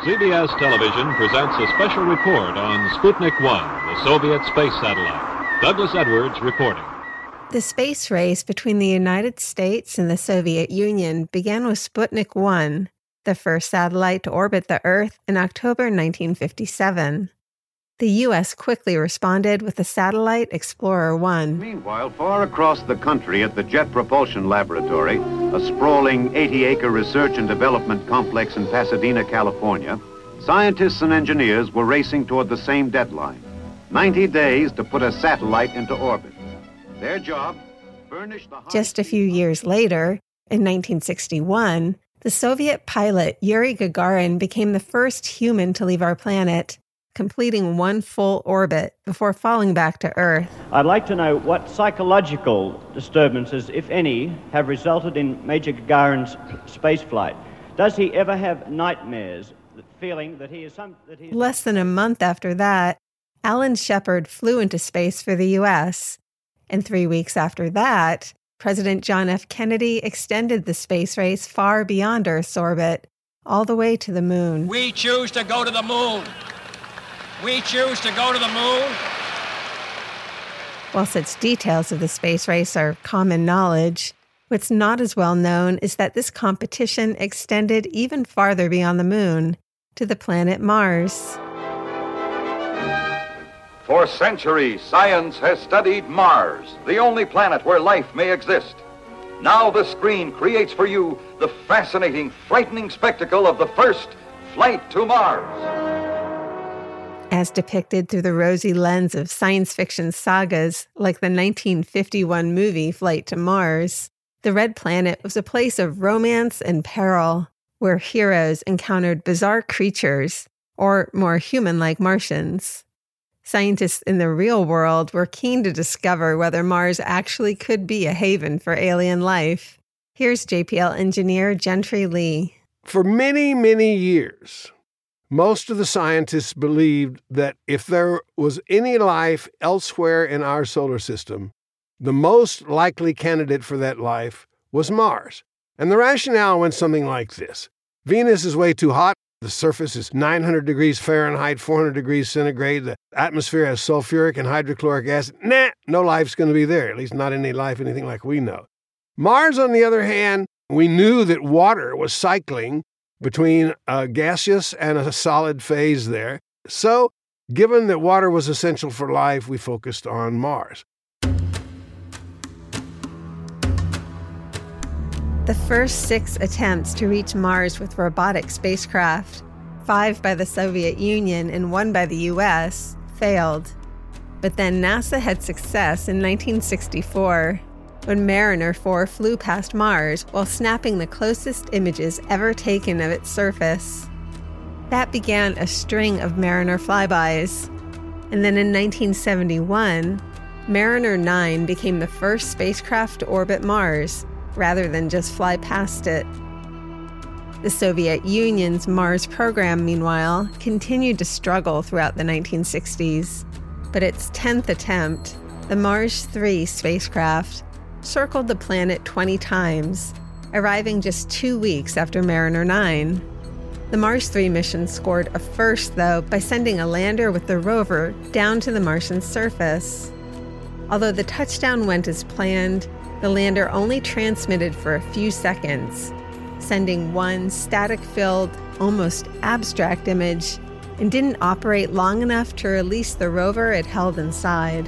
CBS Television presents a special report on Sputnik 1, the Soviet space satellite. Douglas Edwards reporting. The space race between the United States and the Soviet Union began with Sputnik 1, the first satellite to orbit the Earth in October 1957. The U.S. quickly responded with the satellite Explorer 1. Meanwhile, far across the country at the Jet Propulsion Laboratory, a sprawling 80-acre research and development complex in Pasadena, California, scientists and engineers were racing toward the same deadline, 90 days to put a satellite into orbit. Their job, furnish the... Just a few years later, in 1961, the Soviet pilot Yuri Gagarin became the first human to leave our planet, completing one full orbit before falling back to Earth. I'd like to know what psychological disturbances, if any, have resulted in Major Gagarin's spaceflight. Does he ever have nightmares, feeling that he is Less than a month after that, Alan Shepard flew into space for the U.S., and 3 weeks after that, President John F. Kennedy extended the space race far beyond Earth's orbit, all the way to the moon. We choose to go to the moon. We choose to go to the moon. While such details of the space race are common knowledge, what's not as well known is that this competition extended even farther beyond the moon, to the planet Mars. For centuries, science has studied Mars, the only planet where life may exist. Now the screen creates for you the fascinating, frightening spectacle of the first flight to Mars. As depicted through the rosy lens of science fiction sagas like the 1951 movie Flight to Mars, the Red Planet was a place of romance and peril, where heroes encountered bizarre creatures, or more human-like Martians. Scientists in the real world were keen to discover whether Mars actually could be a haven for alien life. Here's JPL engineer Gentry Lee. For many, many years, most of the scientists believed that if there was any life elsewhere in our solar system, the most likely candidate for that life was Mars. And the rationale went something like this. Venus is way too hot. The surface is 900 degrees Fahrenheit, 400 degrees centigrade. The atmosphere has sulfuric and hydrochloric acid. No life's going to be there, at least not any life, anything like we know. Mars, on the other hand, we knew that water was cycling between a gaseous and a solid phase there. So, given that water was essential for life, we focused on Mars. The first 6 attempts to reach Mars with robotic spacecraft, 5 by the Soviet Union and 1 by the U.S., failed. But then NASA had success in 1964, when Mariner 4 flew past Mars while snapping the closest images ever taken of its surface. That began a string of Mariner flybys. And then in 1971, Mariner 9 became the first spacecraft to orbit Mars, rather than just fly past it. The Soviet Union's Mars program, meanwhile, continued to struggle throughout the 1960s. But its 10th attempt, the Mars 3 spacecraft, circled the planet 20 times, arriving just 2 weeks after Mariner 9. The Mars 3 mission scored a first, though, by sending a lander with the rover down to the Martian surface. Although the touchdown went as planned, the lander only transmitted for a few seconds, sending one static-filled, almost abstract image, and didn't operate long enough to release the rover it held inside.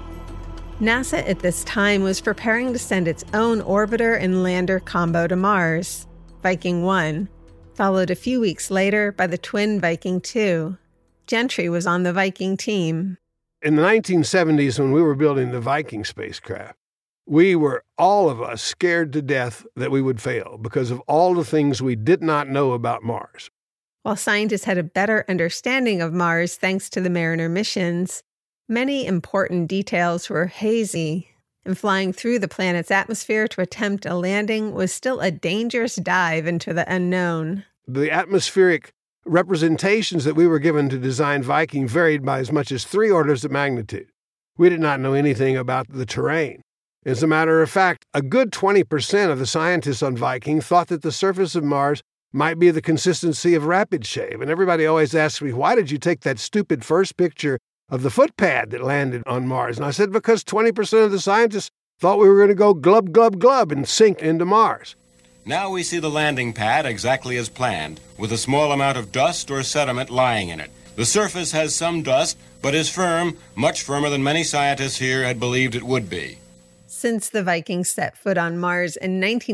NASA at this time was preparing to send its own orbiter and lander combo to Mars, Viking 1, followed a few weeks later by the twin Viking 2. Gentry was on the Viking team. In the 1970s, when we were building the Viking spacecraft, we were, all of us, scared to death that we would fail because of all the things we did not know about Mars. While scientists had a better understanding of Mars thanks to the Mariner missions, many important details were hazy, and flying through the planet's atmosphere to attempt a landing was still a dangerous dive into the unknown. The atmospheric representations that we were given to design Viking varied by as much as 3 orders of magnitude. We did not know anything about the terrain. As a matter of fact, a good 20% of the scientists on Viking thought that the surface of Mars might be the consistency of Rapid Shave. And everybody always asks me, why did you take that stupid first picture of the footpad that landed on Mars? And I said, because 20% of the scientists thought we were going to go glub, glub, glub and sink into Mars. Now we see the landing pad exactly as planned, with a small amount of dust or sediment lying in it. The surface has some dust, but is firm, much firmer than many scientists here had believed it would be. Since the Vikings set foot on Mars in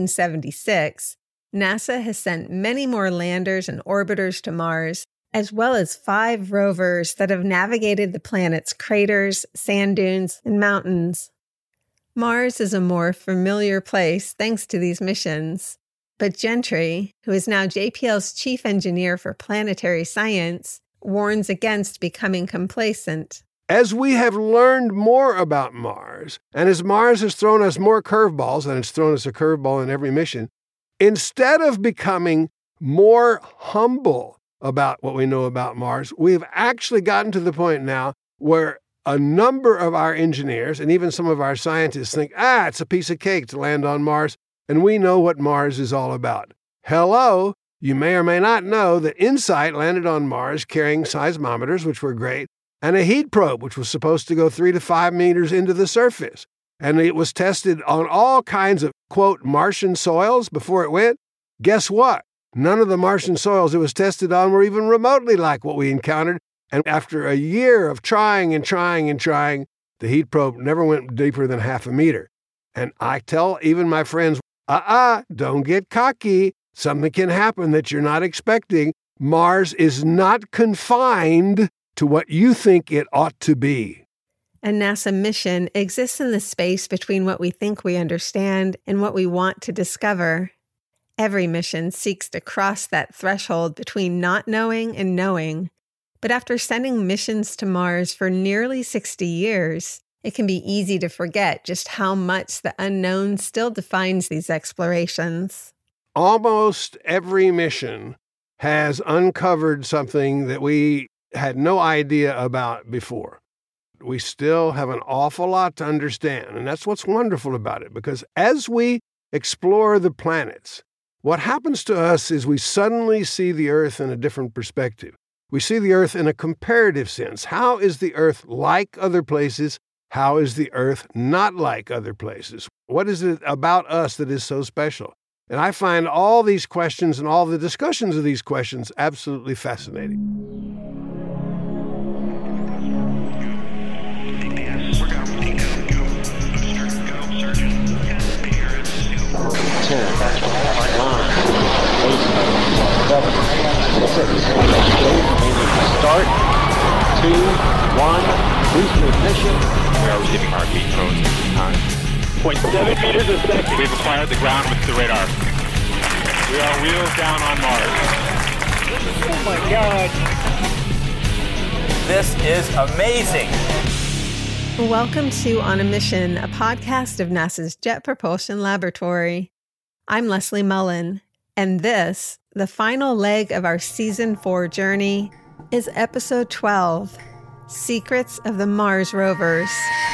1976, NASA has sent many more landers and orbiters to Mars, as well as 5 rovers that have navigated the planet's craters, sand dunes, and mountains. Mars is a more familiar place thanks to these missions. But Gentry, who is now JPL's chief engineer for planetary science, warns against becoming complacent. As we have learned more about Mars, and as Mars has thrown us more curveballs, and it's thrown us a curveball in every mission, instead of becoming more humble about what we know about Mars, we've actually gotten to the point now where a number of our engineers and even some of our scientists think, it's a piece of cake to land on Mars, and we know what Mars is all about. Hello, you may or may not know that InSight landed on Mars carrying seismometers, which were great, and a heat probe, which was supposed to go 3 to 5 meters into the surface. And it was tested on all kinds of, quote, Martian soils before it went. Guess what? None of the Martian soils it was tested on were even remotely like what we encountered. And after a year of trying, the heat probe never went deeper than half a meter. And I tell even my friends, don't get cocky. Something can happen that you're not expecting. Mars is not confined to what you think it ought to be. A NASA mission exists in the space between what we think we understand and what we want to discover. Every mission seeks to cross that threshold between not knowing and knowing. But after sending missions to Mars for nearly 60 years, it can be easy to forget just how much the unknown still defines these explorations. Almost every mission has uncovered something that we had no idea about before. We still have an awful lot to understand, and that's what's wonderful about it, because as we explore the planets, what happens to us is we suddenly see the Earth in a different perspective. We see the Earth in a comparative sense. How is the Earth like other places? How is the Earth not like other places? What is it about us that is so special? And I find all these questions and all the discussions of these questions absolutely fascinating. Start, 2, 1, boost ignition. We are receiving heartbeat codes at this time. 0.7 meters a second. We've acquired the ground with the radar. We are wheels down on Mars. Oh my God. This is amazing. Welcome to On a Mission, a podcast of NASA's Jet Propulsion Laboratory. I'm Leslie Mullen, and this, the final leg of our Season 4 journey, is Episode 12, Secrets of the Mars Rovers.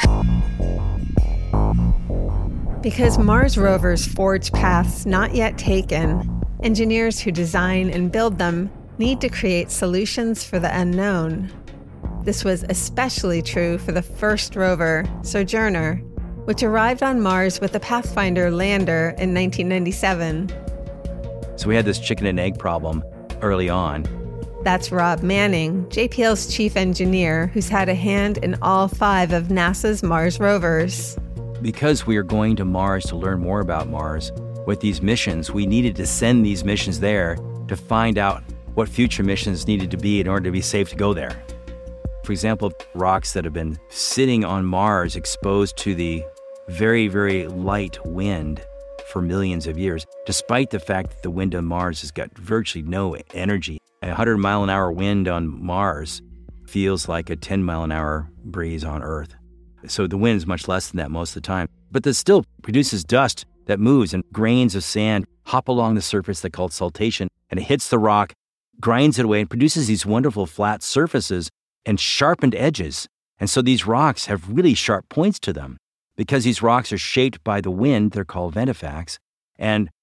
Because Mars rovers forge paths not yet taken, engineers who design and build them need to create solutions for the unknown. This was especially true for the first rover, Sojourner, which arrived on Mars with the Pathfinder lander in 1997. So we had this chicken and egg problem early on. That's Rob Manning, JPL's chief engineer, who's had a hand in all 5 of NASA's Mars rovers. Because we are going to Mars to learn more about Mars, with these missions, we needed to send these missions there to find out what future missions needed to be in order to be safe to go there. For example, rocks that have been sitting on Mars exposed to the very, very light wind for millions of years, despite the fact that the wind on Mars has got virtually no energy. A 100-mile-an-hour wind on Mars feels like a 10-mile-an-hour breeze on Earth. So the wind is much less than that most of the time. But this still produces dust that moves, and grains of sand hop along the surface that's called saltation, and it hits the rock, grinds it away, and produces these wonderful flat surfaces and sharpened edges. And so these rocks have really sharp points to them. Because these rocks are shaped by the wind, they're called ventifacts. And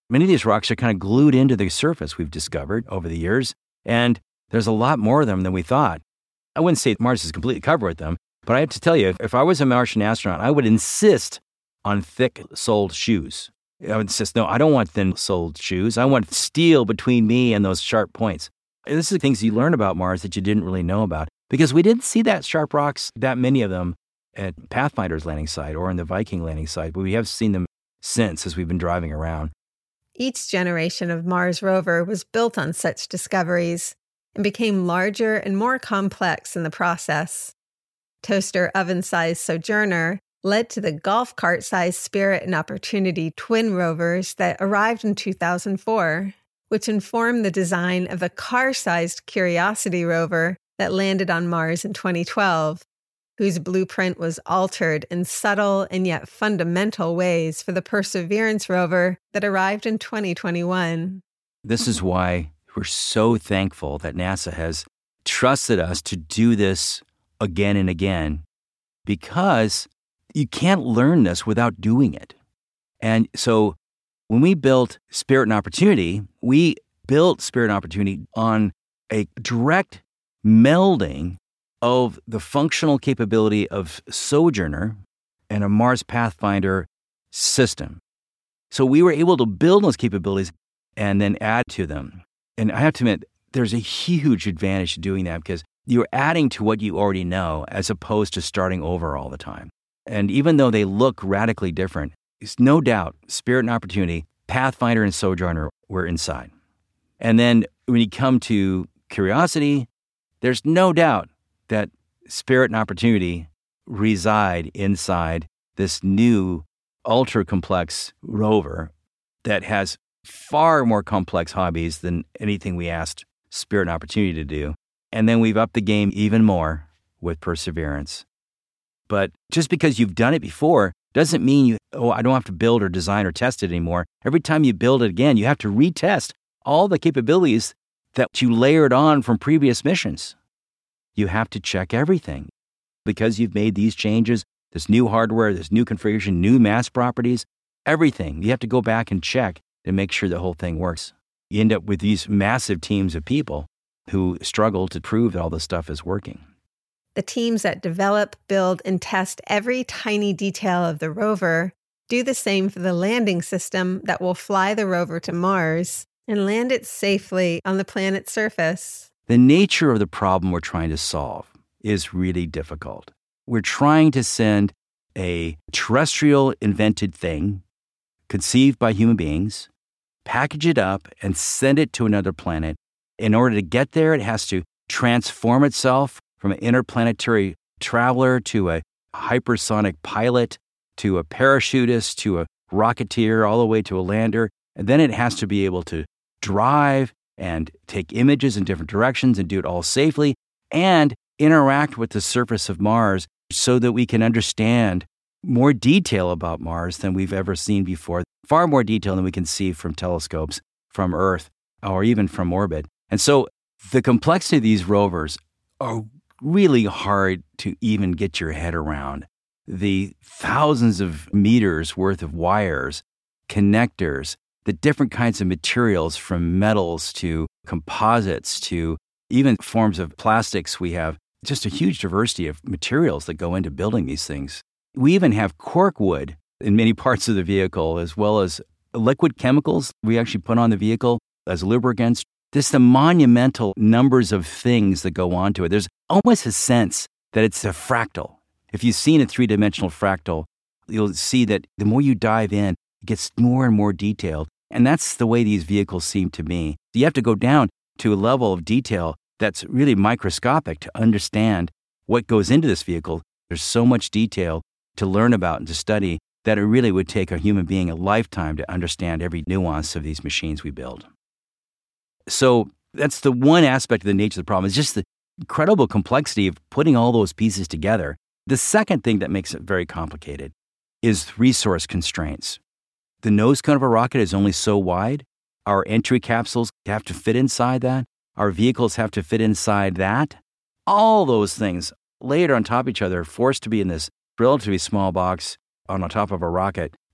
Many of these rocks are kind of glued into the surface we've discovered over the years, and there's a lot more of them than we thought. I wouldn't say Mars is completely covered with them, but I have to tell you, if I was a Martian astronaut, I would insist on thick-soled shoes. I would insist, no, I don't want thin-soled shoes. I want steel between me and those sharp points. This is things you learn about Mars that you didn't really know about, because we didn't see that sharp rocks, that many of them, at Pathfinder's landing site or in the Viking landing site, but we have seen them since as we've been driving around. Each generation of Mars rover was built on such discoveries and became larger and more complex in the process. Toaster oven-sized Sojourner led to the golf cart-sized Spirit and Opportunity twin rovers that arrived in 2004, which informed the design of the car-sized Curiosity rover that landed on Mars in 2012, whose blueprint was altered in subtle and yet fundamental ways for the Perseverance rover that arrived in 2021. This is why we're so thankful that NASA has trusted us to do this again and again, because you can't learn this without doing it. And so when we built Spirit and Opportunity, we built Spirit and Opportunity on a direct melding of the functional capability of Sojourner and a Mars Pathfinder system. So we were able to build those capabilities and then add to them. And I have to admit, there's a huge advantage to doing that, because you're adding to what you already know as opposed to starting over all the time. And even though they look radically different, there's no doubt Spirit and Opportunity, Pathfinder and Sojourner were inside. And then when you come to Curiosity, there's no doubt that Spirit and Opportunity reside inside this new ultra-complex rover that has far more complex hobbies than anything we asked Spirit and Opportunity to do. And then we've upped the game even more with Perseverance. But just because you've done it before doesn't mean I don't have to build or design or test it anymore. Every time you build it again, you have to retest all the capabilities that you layered on from previous missions. You have to check everything. Because you've made these changes, this new hardware, this new configuration, new mass properties, everything. You have to go back and check to make sure the whole thing works. You end up with these massive teams of people who struggle to prove that all this stuff is working. The teams that develop, build, and test every tiny detail of the rover do the same for the landing system that will fly the rover to Mars and land it safely on the planet's surface. The nature of the problem we're trying to solve is really difficult. We're trying to send a terrestrial invented thing, conceived by human beings, package it up, and send it to another planet. In order to get there, it has to transform itself from an interplanetary traveler to a hypersonic pilot, to a parachutist, to a rocketeer, all the way to a lander. And then it has to be able to drive and take images in different directions and do it all safely and interact with the surface of Mars so that we can understand more detail about Mars than we've ever seen before, far more detail than we can see from telescopes, from Earth, or even from orbit. And so the complexity of these rovers are really hard to even get your head around. The thousands of meters worth of wires, connectors, the different kinds of materials from metals to composites to even forms of plastics. We have just a huge diversity of materials that go into building these things. We even have cork wood in many parts of the vehicle, as well as liquid chemicals we actually put on the vehicle as lubricants. Just the monumental numbers of things that go onto it. There's almost a sense that it's a fractal. If you've seen a three-dimensional fractal, you'll see that the more you dive in, it gets more and more detailed. And that's the way these vehicles seem to me. You have to go down to a level of detail that's really microscopic to understand what goes into this vehicle. There's so much detail to learn about and to study that it really would take a human being a lifetime to understand every nuance of these machines we build. So that's the one aspect of the nature of the problem. It's just the incredible complexity of putting all those pieces together. The second thing that makes it very complicated is resource constraints. The nose cone of a rocket is only so wide. Our entry capsules have to fit inside that. Our vehicles have to fit inside that. All those things layered on top of each other are forced to be in this relatively small box on top of a rocket.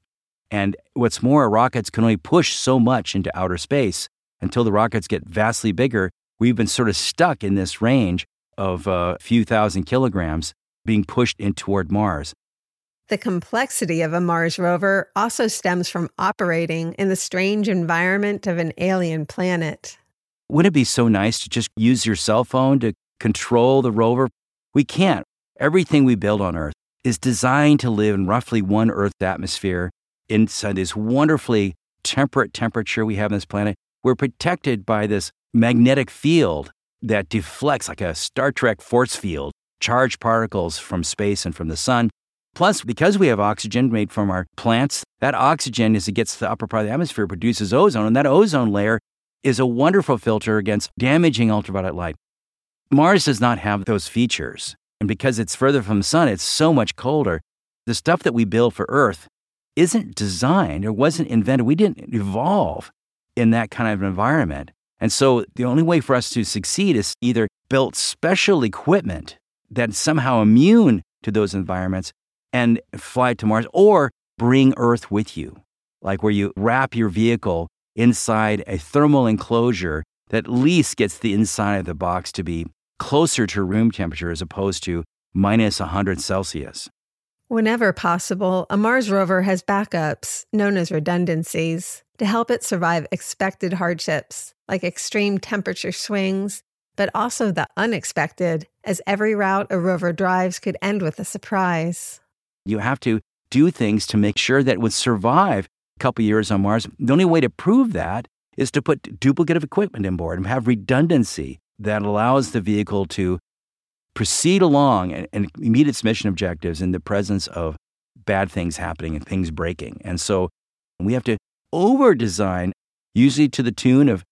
And what's more, rockets can only push so much into outer space. Until the rockets get vastly bigger, we've been sort of stuck in this range of a few thousand kilograms being pushed in toward Mars. The complexity of a Mars rover also stems from operating in the strange environment of an alien planet. Wouldn't it be so nice to just use your cell phone to control the rover? We can't. Everything we build on Earth is designed to live in roughly one Earth atmosphere inside this wonderfully temperate temperature we have on this planet. We're protected by this magnetic field that deflects like a Star Trek force field, charged particles from space and from the sun. Plus, because we have oxygen made from our plants, that oxygen, as it gets to the upper part of the atmosphere, produces ozone, and that ozone layer is a wonderful filter against damaging ultraviolet light. Mars does not have those features, and because it's further from the sun, it's so much colder. The stuff that we build for Earth isn't designed or wasn't invented. We didn't evolve in that kind of environment. And so the only way for us to succeed is either build special equipment that's somehow immune to those environments and fly to Mars, or bring Earth with you, like where you wrap your vehicle inside a thermal enclosure that at least gets the inside of the box to be closer to room temperature as opposed to minus 100 Celsius. Whenever possible, a Mars rover has backups, known as redundancies, to help it survive expected hardships, like extreme temperature swings, but also the unexpected, as every route a rover drives could end with a surprise. You have to do things to make sure that it would survive a couple years on Mars. The only way to prove that is to put duplicative equipment on board and have redundancy that allows the vehicle to proceed along and meet its mission objectives in the presence of bad things happening and things breaking. And so we have to over-design, usually to the tune of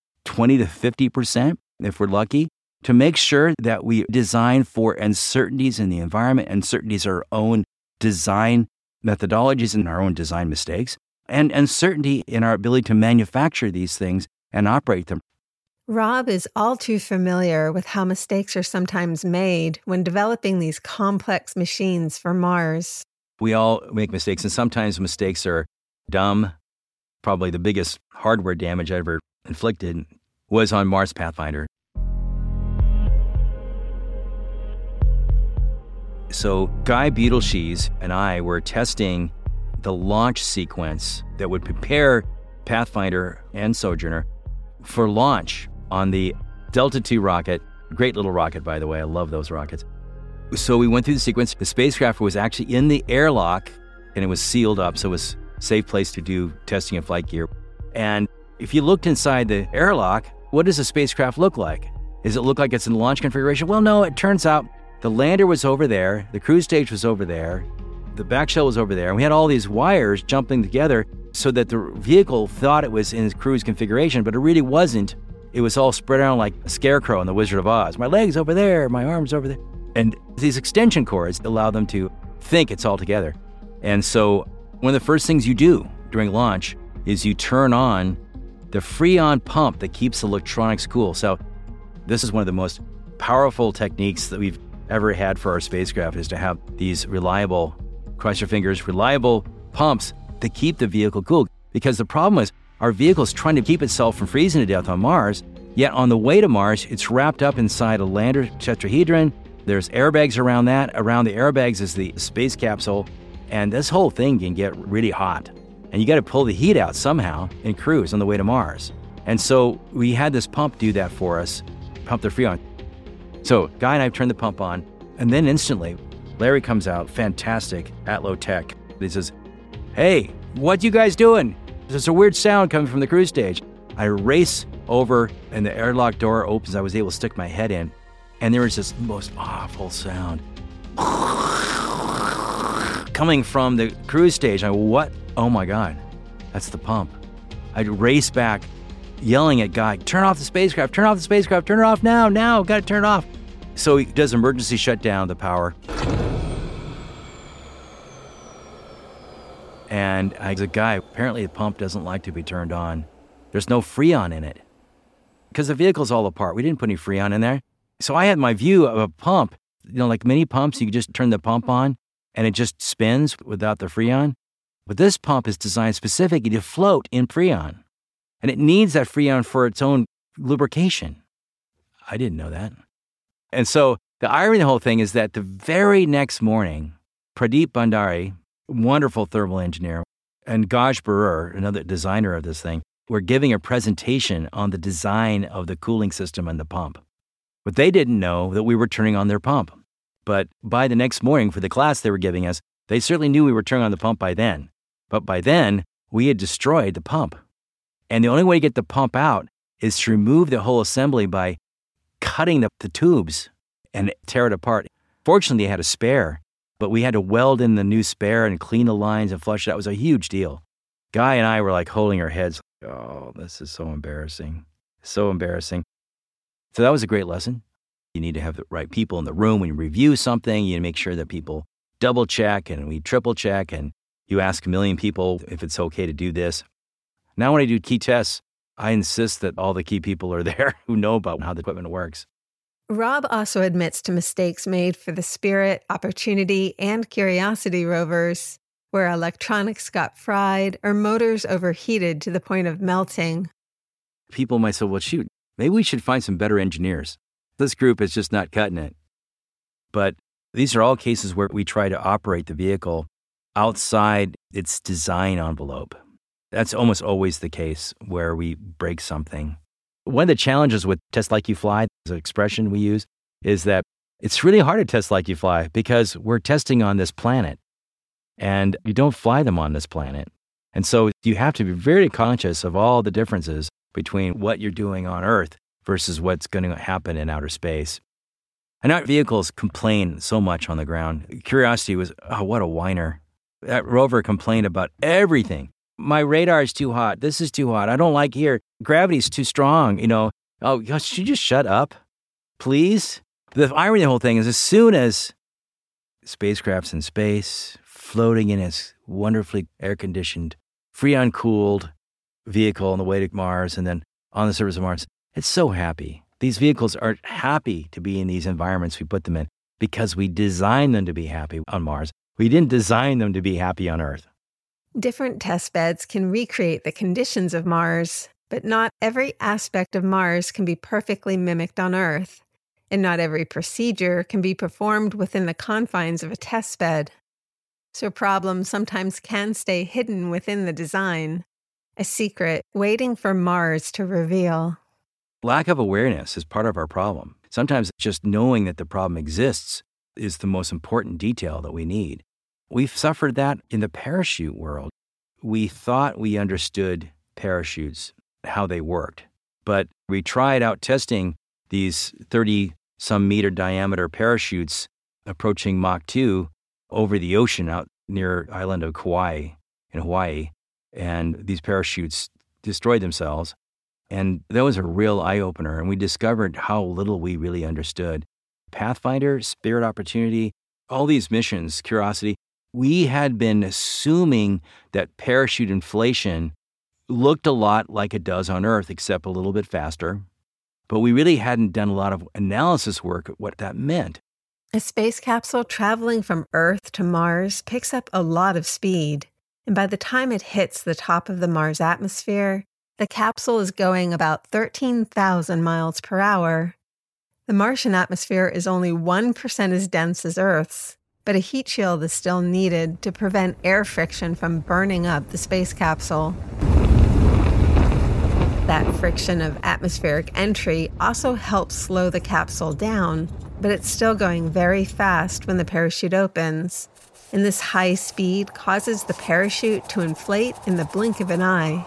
20 to 50%, if we're lucky, to make sure that we design for uncertainties in the environment, uncertainties in our own design methodologies and our own design mistakes, and uncertainty in our ability to manufacture these things and operate them. Rob is all too familiar with how mistakes are sometimes made when developing these complex machines for Mars. We all make mistakes, and sometimes mistakes are dumb. Probably the biggest hardware damage I ever inflicted was on Mars Pathfinder. So Guy Beetleshees and I were testing the launch sequence that would prepare Pathfinder and Sojourner for launch on the Delta II rocket. Great little rocket, by the way. I love those rockets. So we went through the sequence. The spacecraft was actually in the airlock, and it was sealed up, so it was a safe place to do testing and flight gear. And if you looked inside the airlock, what does the spacecraft look like? Does it look like it's in the launch configuration? Well, no, it turns out the lander was over there, the cruise stage was over there, the back shell was over there, and we had all these wires jumping together so that the vehicle thought it was in its cruise configuration, but it really wasn't. It was all spread out like a scarecrow in The Wizard of Oz. My leg's over there, my arm's over there. And these extension cords allow them to think it's all together. And so one of the first things you do during launch is you turn on the Freon pump that keeps electronics cool. So this is one of the most powerful techniques that we've ever had for our spacecraft, is to have these reliable, cross your fingers, reliable pumps that keep the vehicle cool. Because the problem is our vehicle's trying to keep itself from freezing to death on Mars, yet on the way to Mars, it's wrapped up inside a lander tetrahedron. There's airbags around that. Around the airbags is the space capsule, and this whole thing can get really hot. And you got to pull the heat out somehow and cruise on the way to Mars. And so we had this pump do that for us, pump the Freon. So Guy and I turned the pump on, and then instantly, Larry comes out, fantastic, at low tech. He says, "Hey, what you guys doing? There's a weird sound coming from the cruise stage." I race over, and the airlock door opens. I was able to stick my head in, and there was this most awful sound coming from the cruise stage. I go, "What? Oh my God, that's the pump." I race back, yelling at Guy, "Turn off the spacecraft, turn off the spacecraft, turn it off now, gotta turn it off." So he does emergency shutdown of the power. And I said, "Guy, apparently the pump doesn't like to be turned on. There's no Freon in it." Because the vehicle's all apart. We didn't put any Freon in there. So I had my view of a pump. You know, like mini pumps, you can just turn the pump on and it just spins without the Freon. But this pump is designed specifically to float in Freon. And it needs that Freon for its own lubrication. I didn't know that. And so the irony of the whole thing is that the very next morning, Pradeep Bhandari, wonderful thermal engineer, and Gaj Barur, another designer of this thing, were giving a presentation on the design of the cooling system and the pump. But they didn't know that we were turning on their pump. But by the next morning for the class they were giving us, they certainly knew we were turning on the pump by then. But by then, we had destroyed the pump. And the only way to get the pump out is to remove the whole assembly by cutting the tubes and tear it apart. Fortunately, they had a spare, but we had to weld in the new spare and clean the lines and flush it out. It was a huge deal. Guy and I were like holding our heads. Oh, this is so embarrassing. So embarrassing. So that was a great lesson. You need to have the right people in the room when you review something. You need to make sure that people double check and we triple check, and you ask a million people if it's okay to do this. Now when I do key tests, I insist that all the key people are there who know about how the equipment works. Rob also admits to mistakes made for the Spirit, Opportunity, and Curiosity rovers, where electronics got fried or motors overheated to the point of melting. People might say, well, shoot, maybe we should find some better engineers. This group is just not cutting it. But these are all cases where we try to operate the vehicle outside its design envelope. That's almost always the case where we break something. One of the challenges with Test Like You Fly, the expression we use, is that it's really hard to test like you fly because we're testing on this planet and you don't fly them on this planet. And so you have to be very conscious of all the differences between what you're doing on Earth versus what's going to happen in outer space. And our vehicles complain so much on the ground. Curiosity was, oh, what a whiner. That rover complained about everything. My radar is too hot. This is too hot. I don't like here. Gravity's too strong. Oh, gosh, should you just shut up, please? The irony of the whole thing is as soon as spacecraft's in space, floating in its wonderfully air-conditioned, Freon-cooled vehicle on the way to Mars and then on the surface of Mars, it's so happy. These vehicles are happy to be in these environments we put them in because we designed them to be happy on Mars. We didn't design them to be happy on Earth. Different test beds can recreate the conditions of Mars, but not every aspect of Mars can be perfectly mimicked on Earth, and not every procedure can be performed within the confines of a test bed. So problems sometimes can stay hidden within the design, a secret waiting for Mars to reveal. Lack of awareness is part of our problem. Sometimes just knowing that the problem exists is the most important detail that we need. We've suffered that in the parachute world. We thought we understood parachutes, how they worked, but we tried out testing these 30-some meter diameter parachutes approaching Mach 2 over the ocean out near the island of Kauai in Hawaii, and these parachutes destroyed themselves. And that was a real eye-opener, and we discovered how little we really understood. Pathfinder, Spirit, Opportunity, all these missions, Curiosity, we had been assuming that parachute inflation looked a lot like it does on Earth, except a little bit faster. But we really hadn't done a lot of analysis work at what that meant. A space capsule traveling from Earth to Mars picks up a lot of speed, and by the time it hits the top of the Mars atmosphere, the capsule is going about 13,000 miles per hour. The Martian atmosphere is only 1% as dense as Earth's, but a heat shield is still needed to prevent air friction from burning up the space capsule. That friction of atmospheric entry also helps slow the capsule down, but it's still going very fast when the parachute opens, and this high speed causes the parachute to inflate in the blink of an eye.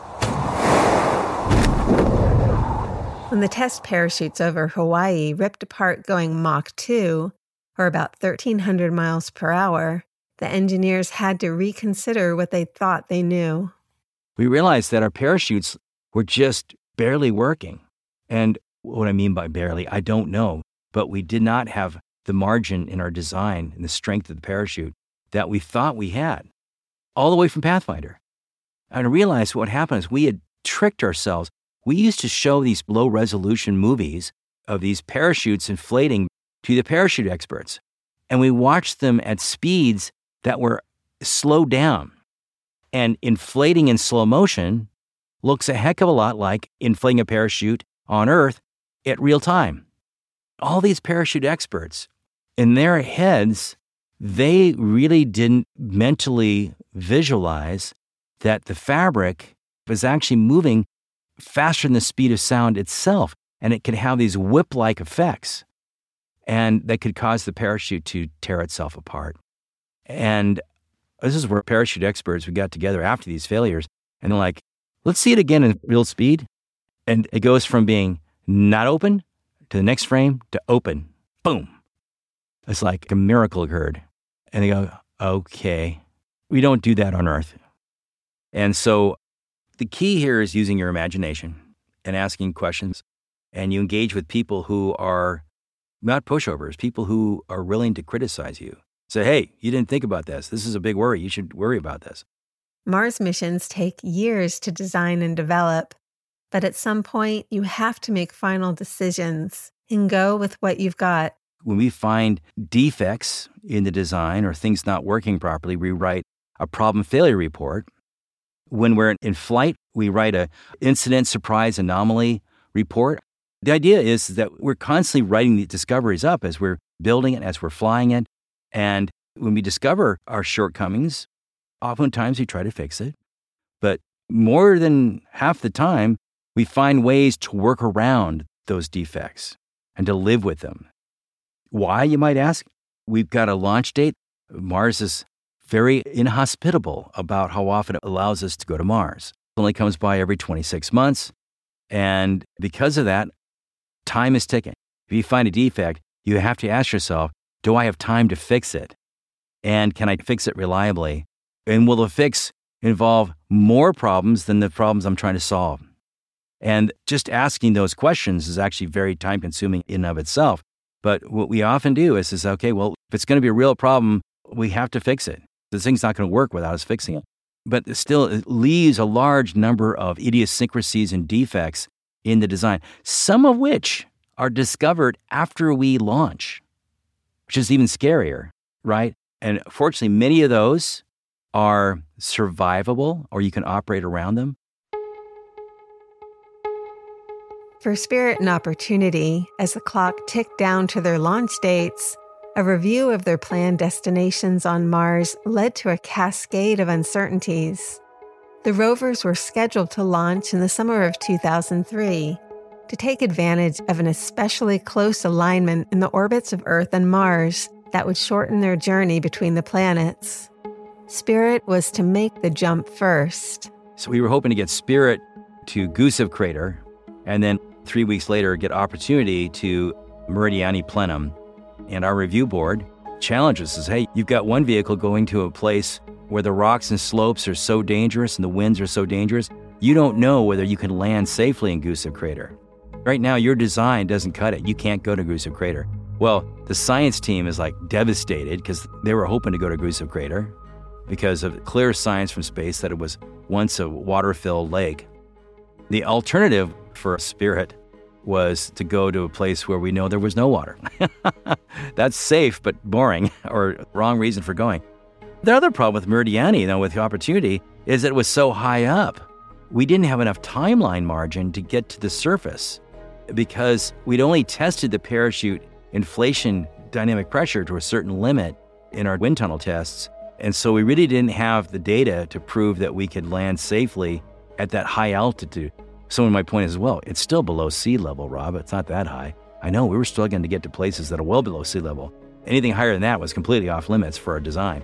When the test parachutes over Hawaii ripped apart going Mach 2, or about 1,300 miles per hour, the engineers had to reconsider what they thought they knew. We realized that our parachutes were just barely working. And what I mean by barely, I don't know. But we did not have the margin in our design and the strength of the parachute that we thought we had, all the way from Pathfinder. And I realized what happened is we had tricked ourselves. We used to show these low-resolution movies of these parachutes inflating to the parachute experts, and we watched them at speeds that were slowed down. And inflating in slow motion looks a heck of a lot like inflating a parachute on Earth at real time. All these parachute experts, in their heads, they really didn't mentally visualize that the fabric was actually moving faster than the speed of sound itself, and it could have these whip-like effects, and that could cause the parachute to tear itself apart. And this is where parachute experts, we got together after these failures, and they're like, let's see it again in real speed. And it goes from being not open to the next frame to open. Boom. It's like a miracle occurred. And they go, okay, we don't do that on Earth. And so the key here is using your imagination and asking questions. And you engage with people who are not pushovers, people who are willing to criticize you. Say, hey, you didn't think about this. This is a big worry. You should worry about this. Mars missions take years to design and develop, but at some point you have to make final decisions and go with what you've got. When we find defects in the design or things not working properly, we write a problem failure report. When we're in flight, we write a incident surprise anomaly report. The idea is that we're constantly writing the discoveries up as we're building it, as we're flying it. And when we discover our shortcomings, oftentimes we try to fix it. But more than half the time, we find ways to work around those defects and to live with them. Why, you might ask? We've got a launch date. Mars is very inhospitable about how often it allows us to go to Mars. It only comes by every 26 months. And because of that, time is ticking. If you find a defect, you have to ask yourself, do I have time to fix it? And can I fix it reliably? And will the fix involve more problems than the problems I'm trying to solve? And just asking those questions is actually very time-consuming in and of itself. But what we often do is okay, well, if it's going to be a real problem, we have to fix it. The thing's not going to work without us fixing it. But still, it leaves a large number of idiosyncrasies and defects in the design, some of which are discovered after we launch, which is even scarier, right? And fortunately, many of those are survivable, or you can operate around them. For Spirit and Opportunity, as the clock ticked down to their launch dates, a review of their planned destinations on Mars led to a cascade of uncertainties. The rovers were scheduled to launch in the summer of 2003 to take advantage of an especially close alignment in the orbits of Earth and Mars that would shorten their journey between the planets. Spirit was to make the jump first. So we were hoping to get Spirit to Gusev Crater, and then 3 weeks later get Opportunity to Meridiani Plenum. And our review board challenges us, hey, you've got one vehicle going to a place where the rocks and slopes are so dangerous and the winds are so dangerous, you don't know whether you can land safely in Gusev Crater. Right now, your design doesn't cut it. You can't go to Gusev Crater. Well, the science team is devastated because they were hoping to go to Gusev Crater because of clear signs from space that it was once a water-filled lake. The alternative for Spirit was to go to a place where we know there was no water. That's safe, but boring, or wrong reason for going. The other problem with Meridiani, with the Opportunity, is that it was so high up. We didn't have enough timeline margin to get to the surface because we'd only tested the parachute inflation dynamic pressure to a certain limit in our wind tunnel tests. And so we really didn't have the data to prove that we could land safely at that high altitude. So my point is, well, it's still below sea level, Rob. It's not that high. I know we were struggling to get to places that are well below sea level. Anything higher than that was completely off limits for our design.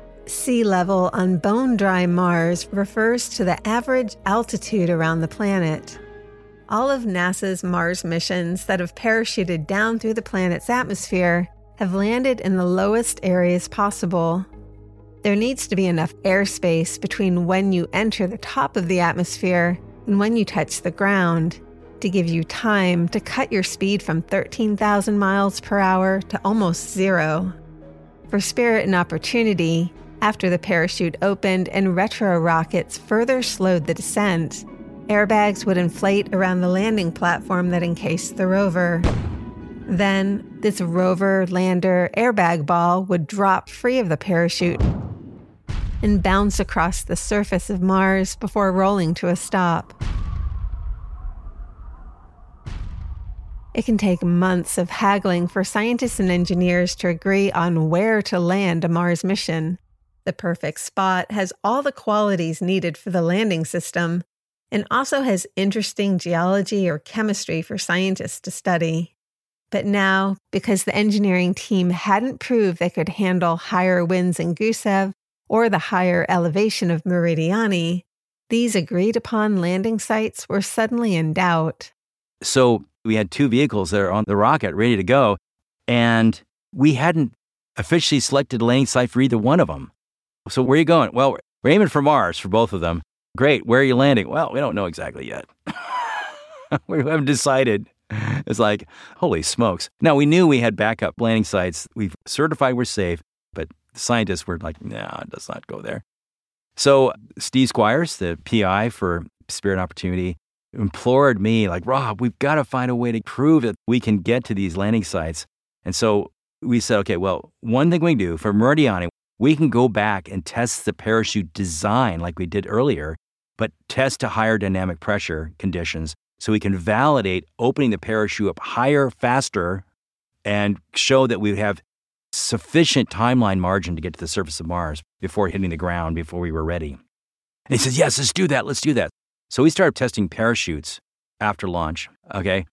Sea level on bone-dry Mars refers to the average altitude around the planet. All of NASA's Mars missions that have parachuted down through the planet's atmosphere have landed in the lowest areas possible. There needs to be enough airspace between when you enter the top of the atmosphere and when you touch the ground to give you time to cut your speed from 13,000 miles per hour to almost zero. For Spirit and Opportunity, after the parachute opened and retro rockets further slowed the descent, airbags would inflate around the landing platform that encased the rover. Then, this rover lander airbag ball would drop free of the parachute, and bounce across the surface of Mars before rolling to a stop. It can take months of haggling for scientists and engineers to agree on where to land a Mars mission. The perfect spot has all the qualities needed for the landing system and also has interesting geology or chemistry for scientists to study. But now, because the engineering team hadn't proved they could handle higher winds in Gusev or the higher elevation of Meridiani, these agreed-upon landing sites were suddenly in doubt. So we had 2 vehicles that are on the rocket ready to go, and we hadn't officially selected a landing site for either one of them. So where are you going? Well, we're aiming for Mars for both of them. Great. Where are you landing? Well, we don't know exactly yet. We haven't decided. It's like, holy smokes. Now, we knew we had backup landing sites. We've certified we're safe, but the scientists were like, no, it does not go there. So Steve Squires, the PI for Spirit and Opportunity, implored me, like, Rob, we've got to find a way to prove that we can get to these landing sites. And so we said, okay, well, one thing we can do for Meridiani, we can go back and test the parachute design like we did earlier, but test to higher dynamic pressure conditions so we can validate opening the parachute up higher, faster, and show that we have sufficient timeline margin to get to the surface of Mars before hitting the ground, before we were ready. And he says, yes, let's do that. So we started testing parachutes after launch, okay?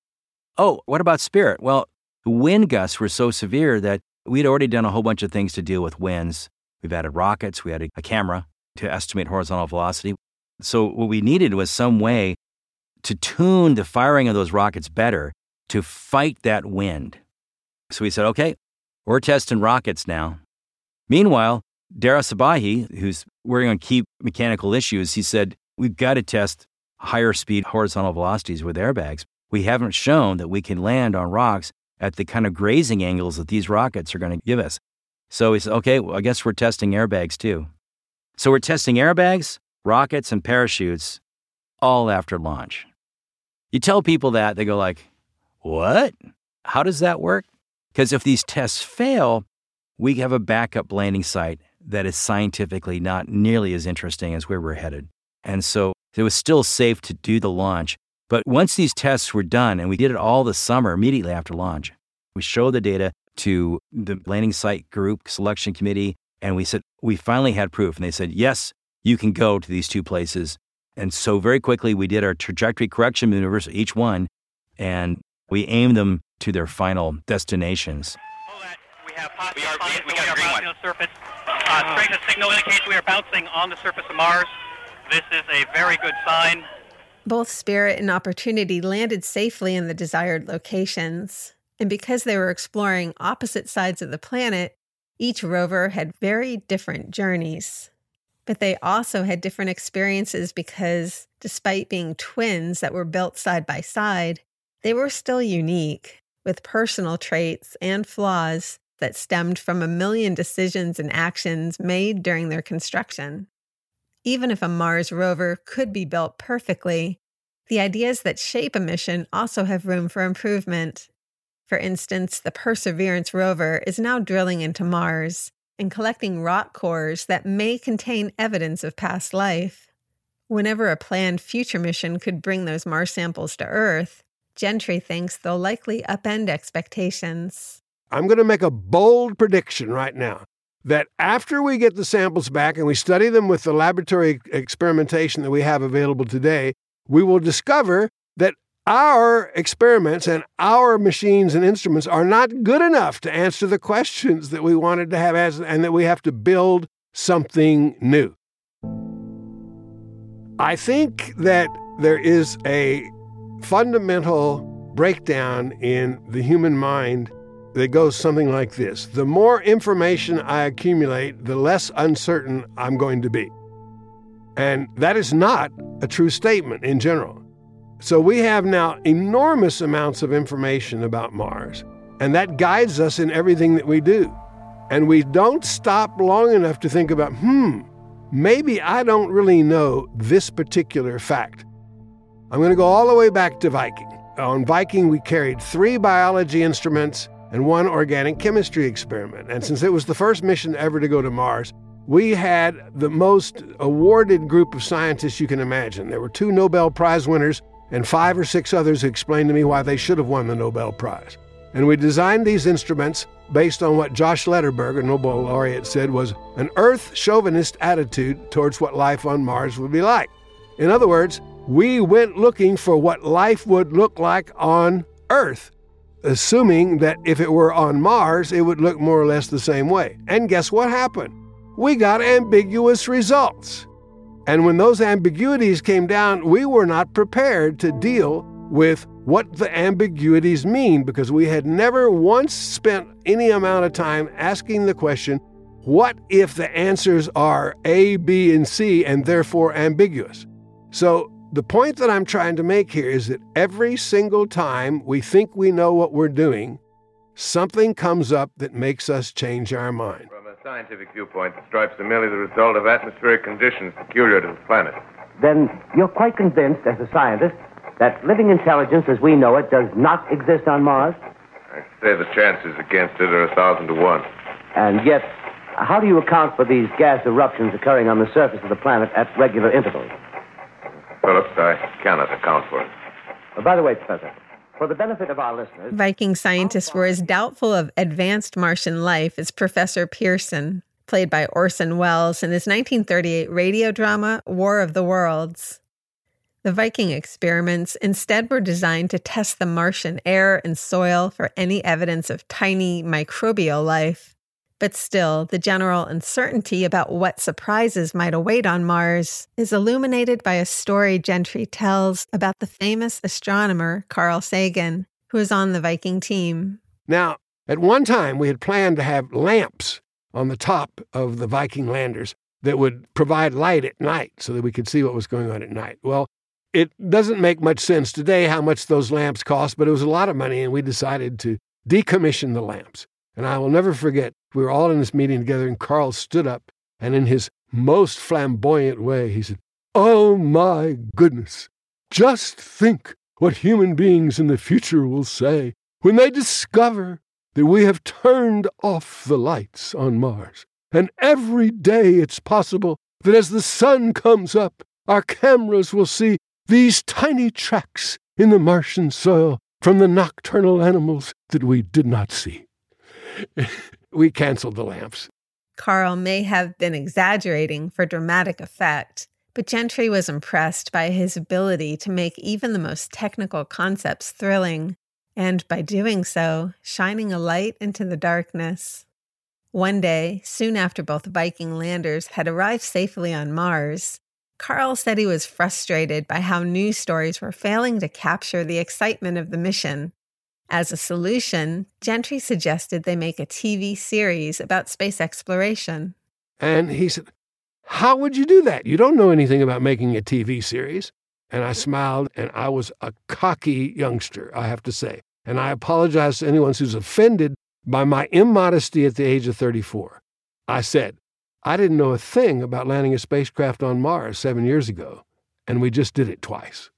Oh, what about Spirit? Well, the wind gusts were so severe that we'd already done a whole bunch of things to deal with winds. We've added rockets, we had a camera to estimate horizontal velocity. So what we needed was some way to tune the firing of those rockets better to fight that wind. So we said, okay, we're testing rockets now. Meanwhile, Dara Sabahi, who's working on key mechanical issues, he said, we've got to test higher speed horizontal velocities with airbags. We haven't shown that we can land on rocks at the kind of grazing angles that these rockets are going to give us. So we said, okay, well, I guess we're testing airbags too. So we're testing airbags, rockets, and parachutes all after launch. You tell people that, they go like, what? How does that work? Because if these tests fail, we have a backup landing site that is scientifically not nearly as interesting as where we're headed. And so it was still safe to do the launch. But once these tests were done, and we did it all this summer immediately after launch, we showed the data to the landing site group selection committee, and we said, we finally had proof. And they said, yes, you can go to these 2 places. And so very quickly, we did our trajectory correction maneuvers, each one, and we aimed them to their final destinations. We got a green one. Surface. Strength of signal indicates we are bouncing on the surface of Mars. This is a very good sign. Both Spirit and Opportunity landed safely in the desired locations. And because they were exploring opposite sides of the planet, each rover had very different journeys. But they also had different experiences because, despite being twins that were built side by side, they were still unique, with personal traits and flaws that stemmed from a million decisions and actions made during their construction. Even if a Mars rover could be built perfectly, the ideas that shape a mission also have room for improvement. For instance, the Perseverance rover is now drilling into Mars and collecting rock cores that may contain evidence of past life. Whenever a planned future mission could bring those Mars samples to Earth, Gentry thinks they'll likely upend expectations. I'm going to make a bold prediction right now that after we get the samples back and we study them with the laboratory experimentation that we have available today, we will discover that our experiments and our machines and instruments are not good enough to answer the questions that we wanted to have, and that we have to build something new. I think that there is a fundamental breakdown in the human mind that goes something like this. The more information I accumulate, the less uncertain I'm going to be. And that is not a true statement in general. So we have now enormous amounts of information about Mars, and that guides us in everything that we do. And we don't stop long enough to think about, maybe I don't really know this particular fact. I'm going to go all the way back to Viking. On Viking, we carried 3 biology instruments and 1 organic chemistry experiment. And since it was the first mission ever to go to Mars, we had the most awarded group of scientists you can imagine. There were 2 Nobel Prize winners and 5 or 6 others who explained to me why they should have won the Nobel Prize. And we designed these instruments based on what Josh Lederberg, a Nobel laureate, said was an Earth chauvinist attitude towards what life on Mars would be like. In other words, we went looking for what life would look like on Earth, assuming that if it were on Mars, it would look more or less the same way. And guess what happened? We got ambiguous results. And when those ambiguities came down, we were not prepared to deal with what the ambiguities mean, because we had never once spent any amount of time asking the question, what if the answers are A, B, and C, and therefore ambiguous? So the point that I'm trying to make here is that every single time we think we know what we're doing, something comes up that makes us change our mind. From a scientific viewpoint, the stripes are merely the result of atmospheric conditions peculiar to the planet. Then you're quite convinced, as a scientist, that living intelligence as we know it does not exist on Mars? I say the chances against it are 1,000 to 1. And yet, how do you account for these gas eruptions occurring on the surface of the planet at regular intervals? Phillips, I cannot account for it. By the way, Professor, for the benefit of our listeners... Viking scientists were as doubtful of advanced Martian life as Professor Pearson, played by Orson Welles in his 1938 radio drama, War of the Worlds. The Viking experiments instead were designed to test the Martian air and soil for any evidence of tiny microbial life. But still, the general uncertainty about what surprises might await on Mars is illuminated by a story Gentry tells about the famous astronomer Carl Sagan, who is on the Viking team. Now, at one time, we had planned to have lamps on the top of the Viking landers that would provide light at night so that we could see what was going on at night. Well, it doesn't make much sense today how much those lamps cost, but it was a lot of money, and we decided to decommission the lamps. And I will never forget, we were all in this meeting together, and Carl stood up, and in his most flamboyant way, he said, "Oh my goodness, just think what human beings in the future will say when they discover that we have turned off the lights on Mars. And every day it's possible that as the sun comes up, our cameras will see these tiny tracks in the Martian soil from the nocturnal animals that we did not see." We canceled the lamps. Carl may have been exaggerating for dramatic effect, but Gentry was impressed by his ability to make even the most technical concepts thrilling, and by doing so, shining a light into the darkness. One day, soon after both Viking landers had arrived safely on Mars, Carl said he was frustrated by how news stories were failing to capture the excitement of the mission. As a solution, Gentry suggested they make a TV series about space exploration. And he said, "How would you do that? You don't know anything about making a TV series." And I smiled, and I was a cocky youngster, I have to say. And I apologize to anyone who's offended by my immodesty at the age of 34. I said, I didn't know a thing about landing a spacecraft on Mars 7 years ago, and we just did it twice.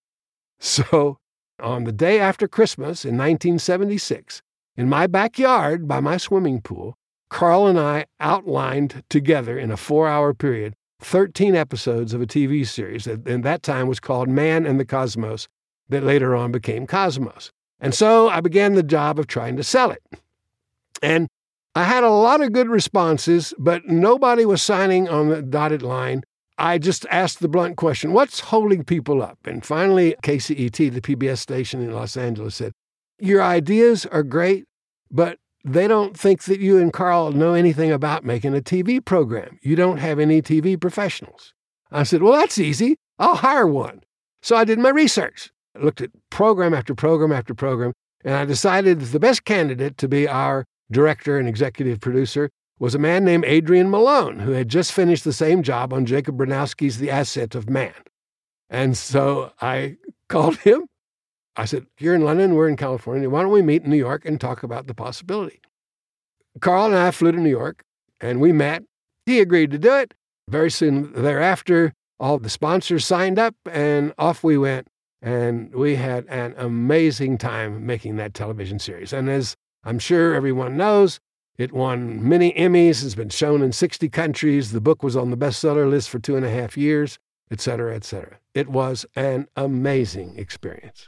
So, on the day after Christmas in 1976, in my backyard by my swimming pool, Carl and I outlined together in a 4-hour period 13 episodes of a TV series that in that time was called Man and the Cosmos, that later on became Cosmos. And so I began the job of trying to sell it. And I had a lot of good responses, but nobody was signing on the dotted line. I just asked the blunt question, what's holding people up? And finally, KCET, the PBS station in Los Angeles, said, your ideas are great, but they don't think that you and Carl know anything about making a TV program. You don't have any TV professionals. I said, well, that's easy. I'll hire one. So I did my research. I looked at program after program after program, and I decided that the best candidate to be our director and executive producer was a man named Adrian Malone, who had just finished the same job on Jacob Bronowski's The Ascent of Man. And so I called him. I said, you're in London, we're in California. Why don't we meet in New York and talk about the possibility? Carl and I flew to New York, and we met. He agreed to do it. Very soon thereafter, all the sponsors signed up, and off we went. And we had an amazing time making that television series. And as I'm sure everyone knows, It won many Emmys, has been shown in 60 countries. The book was on the bestseller list for 2.5 years, et cetera, et cetera. It was an amazing experience.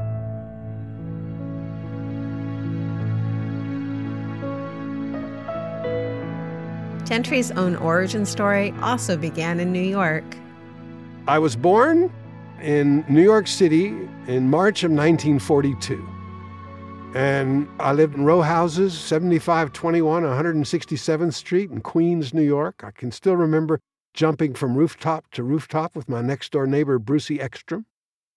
Gentry's own origin story also began in New York. I was born in New York City in March of 1942. And I lived in row houses, 7521 167th Street in Queens, New York. I can still remember jumping from rooftop to rooftop with my next-door neighbor, Brucey Ekstrom.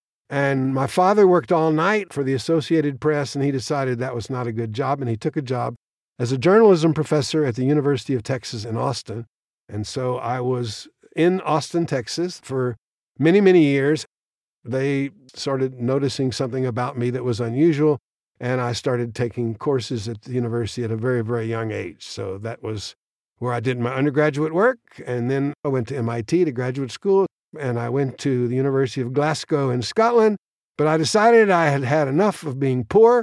And my father worked all night for the Associated Press, and he decided that was not a good job, and he took a job as a journalism professor at the University of Texas in Austin. And so I was in Austin, Texas for many, many years. They started noticing something about me that was unusual, and I started taking courses at the university at a very, very young age. So that was where I did my undergraduate work. And then I went to MIT to graduate school, and I went to the University of Glasgow in Scotland. But I decided I had had enough of being poor,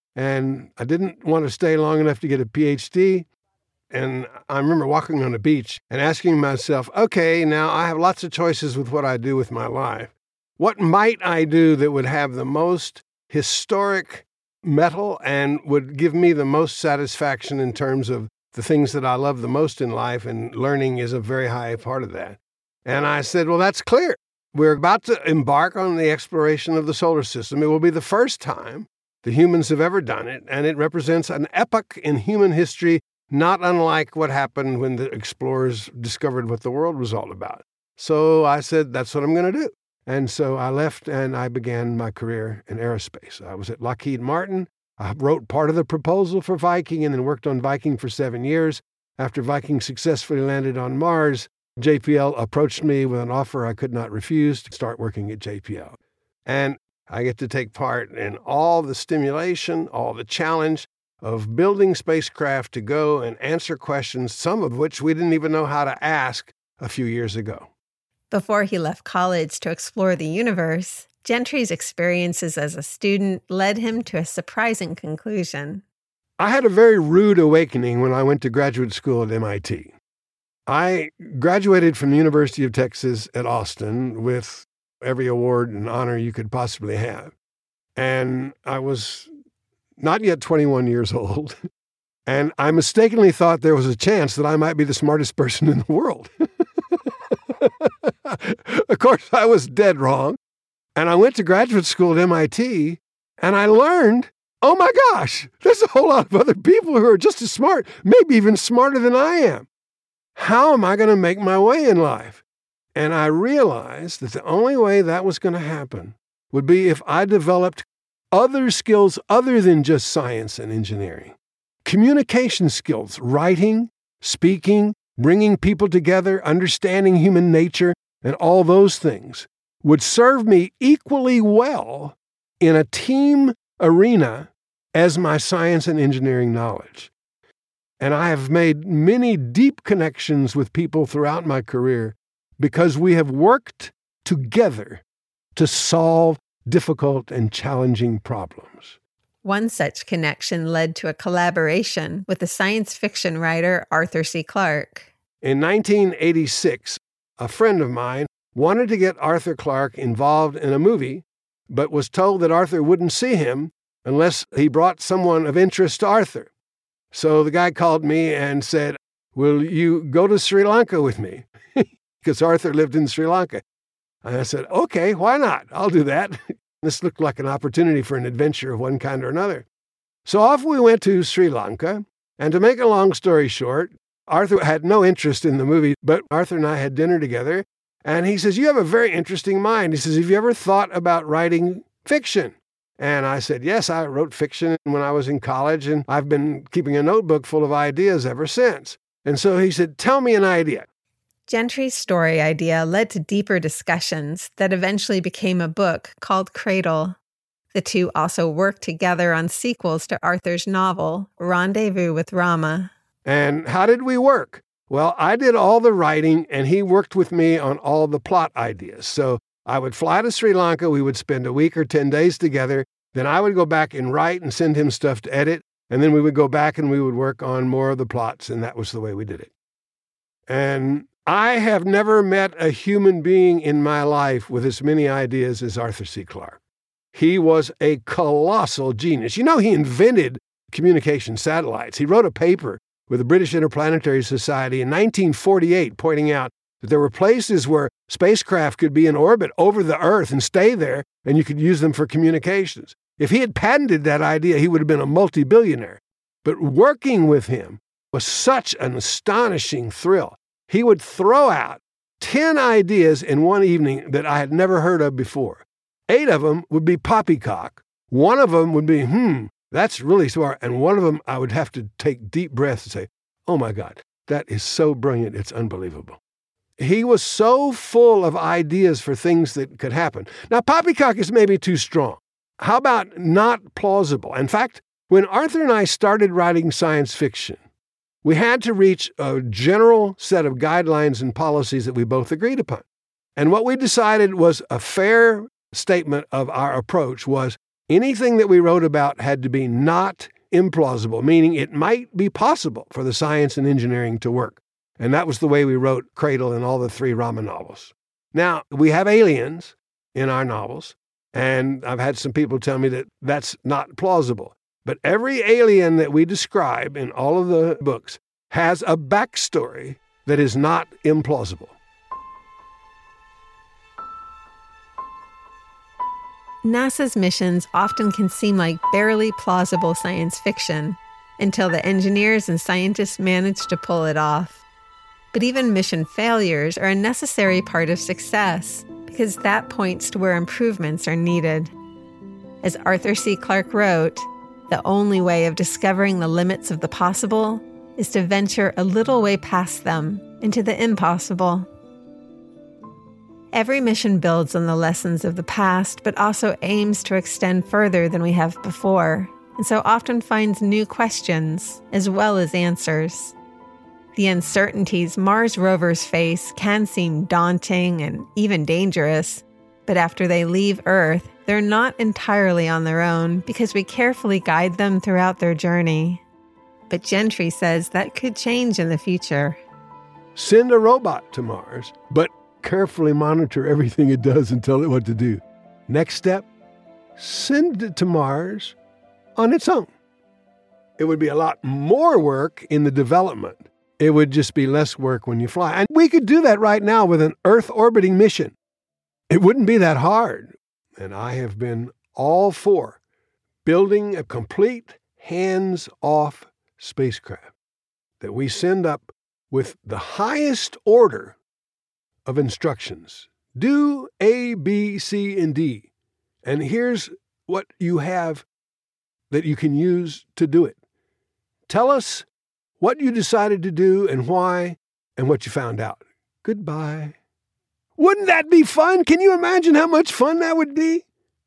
and I didn't want to stay long enough to get a PhD. And I remember walking on the beach and asking myself, okay, now I have lots of choices with what I do with my life. What might I do that would have the most historic metal and would give me the most satisfaction in terms of the things that I love the most in life, and learning is a very high part of that. And I said, well, that's clear. We're about to embark on the exploration of the solar system. It will be the first time the humans have ever done it, and it represents an epoch in human history, not unlike what happened when the explorers discovered what the world was all about. So I said, that's what I'm going to do. And so I left and I began my career in aerospace. I was at Lockheed Martin. I wrote part of the proposal for Viking and then worked on Viking for 7 years. After Viking successfully landed on Mars, JPL approached me with an offer I could not refuse to start working at JPL. And I get to take part in all the stimulation, all the challenge of building spacecraft to go and answer questions, some of which we didn't even know how to ask a few years ago. Before he left college to explore the universe, Gentry's experiences as a student led him to a surprising conclusion. I had a very rude awakening when I went to graduate school at MIT. I graduated from the University of Texas at Austin with every award and honor you could possibly have. And I was not yet 21 years old. And I mistakenly thought there was a chance that I might be the smartest person in the world. Of course, I was dead wrong. And I went to graduate school at MIT, and I learned, oh my gosh, there's a whole lot of other people who are just as smart, maybe even smarter than I am. How am I going to make my way in life? And I realized that the only way that was going to happen would be if I developed other skills other than just science and engineering. Communication skills, writing, speaking, bringing people together, understanding human nature, and all those things would serve me equally well in a team arena as my science and engineering knowledge. And I have made many deep connections with people throughout my career because we have worked together to solve difficult and challenging problems. One such connection led to a collaboration with the science fiction writer Arthur C. Clarke. In 1986, a friend of mine wanted to get Arthur Clarke involved in a movie, but was told that Arthur wouldn't see him unless he brought someone of interest to Arthur. So the guy called me and said, will you go to Sri Lanka with me? Because Arthur lived in Sri Lanka. And I said, okay, why not? I'll do that. This looked like an opportunity for an adventure of one kind or another. So off we went to Sri Lanka. And to make a long story short, Arthur had no interest in the movie, but Arthur and I had dinner together. And he says, you have a very interesting mind. He says, have you ever thought about writing fiction? And I said, yes, I wrote fiction when I was in college, and I've been keeping a notebook full of ideas ever since. And so he said, tell me an idea. Gentry's story idea led to deeper discussions that eventually became a book called Cradle. The two also worked together on sequels to Arthur's novel, Rendezvous with Rama. And how did we work? Well, I did all the writing, and he worked with me on all the plot ideas. So I would fly to Sri Lanka. We would spend a week or 10 days together. Then I would go back and write and send him stuff to edit. And then we would go back and we would work on more of the plots, and that was the way we did it. And I have never met a human being in my life with as many ideas as Arthur C. Clarke. He was a colossal genius. You know, he invented communication satellites. He wrote a paper with the British Interplanetary Society in 1948 pointing out that there were places where spacecraft could be in orbit over the Earth and stay there, and you could use them for communications. If he had patented that idea, he would have been a multi-billionaire. But working with him was such an astonishing thrill. He would throw out 10 ideas in one evening that I had never heard of before. 8 of them would be poppycock. One of them would be, that's really smart. And one of them, I would have to take deep breaths and say, oh my God, that is so brilliant, it's unbelievable. He was so full of ideas for things that could happen. Now, poppycock is maybe too strong. How about not plausible? In fact, when Arthur and I started writing science fiction, we had to reach a general set of guidelines and policies that we both agreed upon. And what we decided was a fair statement of our approach was anything that we wrote about had to be not implausible, meaning it might be possible for the science and engineering to work. And that was the way we wrote Cradle and all the 3 Raman novels. Now, we have aliens in our novels, and I've had some people tell me that that's not plausible. But every alien that we describe in all of the books has a backstory that is not implausible. NASA's missions often can seem like barely plausible science fiction until the engineers and scientists manage to pull it off. But even mission failures are a necessary part of success because that points to where improvements are needed. As Arthur C. Clarke wrote, the only way of discovering the limits of the possible is to venture a little way past them into the impossible. Every mission builds on the lessons of the past, but also aims to extend further than we have before, and so often finds new questions as well as answers. The uncertainties Mars rovers face can seem daunting and even dangerous, but after they leave Earth, they're not entirely on their own because we carefully guide them throughout their journey. But Gentry says that could change in the future. Send a robot to Mars, but carefully monitor everything it does and tell it what to do. Next step, send it to Mars on its own. It would be a lot more work in the development. It would just be less work when you fly. And we could do that right now with an Earth orbiting mission. It wouldn't be that hard. And I have been all for building a complete hands-off spacecraft that we send up with the highest order of instructions. Do A, B, C, and D. And here's what you have that you can use to do it. Tell us what you decided to do and why and what you found out. Goodbye. Wouldn't that be fun? Can you imagine how much fun that would be?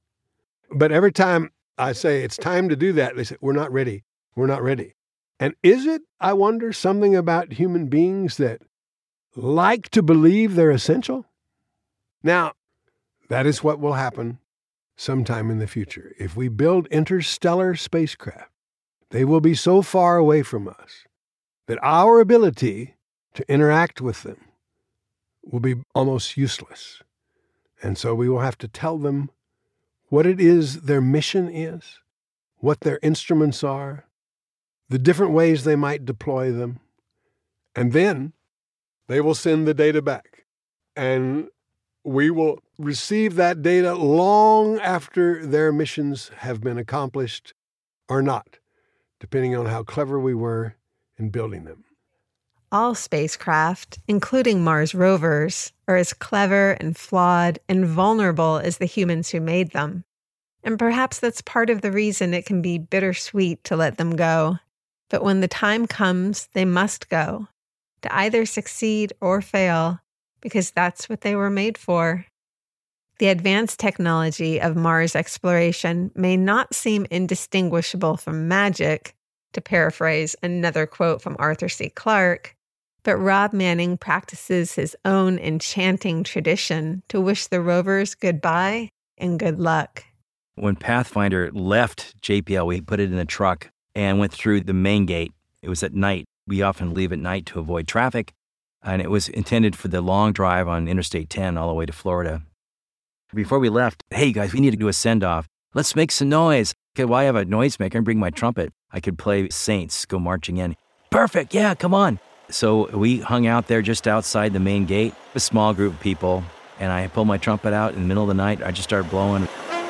But every time I say it's time to do that, they say, we're not ready. We're not ready. And is it, I wonder, something about human beings that like to believe they're essential? Now, that is what will happen sometime in the future. If we build interstellar spacecraft, they will be so far away from us that our ability to interact with them will be almost useless. And so we will have to tell them what it is their mission is, what their instruments are, the different ways they might deploy them, and then they will send the data back. And we will receive that data long after their missions have been accomplished or not, depending on how clever we were in building them. All spacecraft, including Mars rovers, are as clever and flawed and vulnerable as the humans who made them. And perhaps that's part of the reason it can be bittersweet to let them go. But when the time comes, they must go, to either succeed or fail, because that's what they were made for. The advanced technology of Mars exploration may not seem indistinguishable from magic, to paraphrase another quote from Arthur C. Clarke, but Rob Manning practices his own enchanting tradition to wish the rovers goodbye and good luck. When Pathfinder left JPL, we put it in the truck, and went through the main gate. It was at night. We often leave at night to avoid traffic, and it was intended for the long drive on Interstate 10 all the way to Florida. Before we left, hey guys, we need to do a send-off. Let's make some noise. Okay, well, I have a noisemaker and bring my trumpet. I could play Saints go marching in. Perfect, yeah, come on. So we hung out there just outside the main gate, a small group of people, and I pulled my trumpet out in the middle of the night. I just started blowing.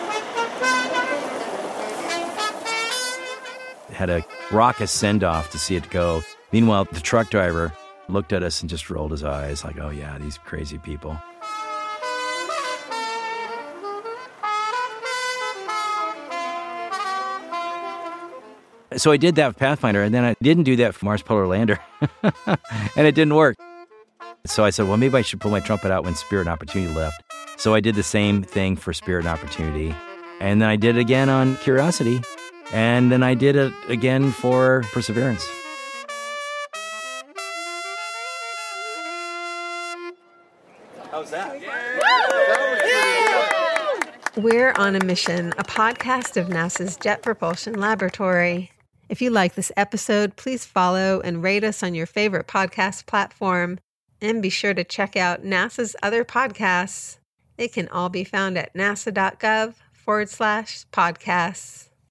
Had a raucous send-off to see it go. Meanwhile, the truck driver looked at us and just rolled his eyes like, oh yeah, these crazy people. So I did that with Pathfinder, and then I didn't do that for Mars Polar Lander, and it didn't work. So I said, well, maybe I should pull my trumpet out when Spirit and Opportunity left. So I did the same thing for Spirit and Opportunity, and then I did it again on Curiosity, and then I did it again for Perseverance. How's that? We're on a Mission, a podcast of NASA's Jet Propulsion Laboratory. If you like this episode, please follow and rate us on your favorite podcast platform. And be sure to check out NASA's other podcasts. They can all be found at nasa.gov/podcasts.